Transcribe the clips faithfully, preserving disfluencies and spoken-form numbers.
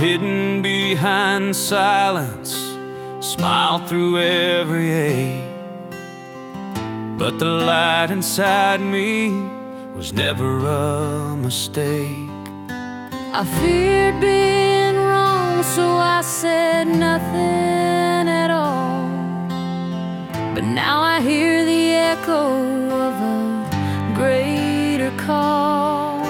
hidden behind silence, smiled through every ache. But the light inside me was never a mistake. I feared being wrong, so I said nothing at all. But now I hear the echo of a greater call.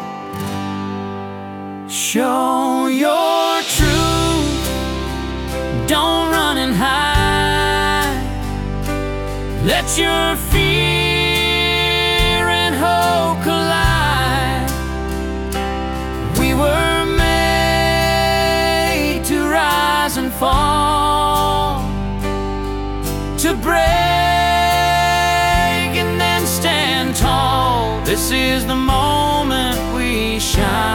Show your truth, don't run and hide. Let your fear and hope collide. We were made to rise and fall, to break and then stand tall. This is the moment we shine.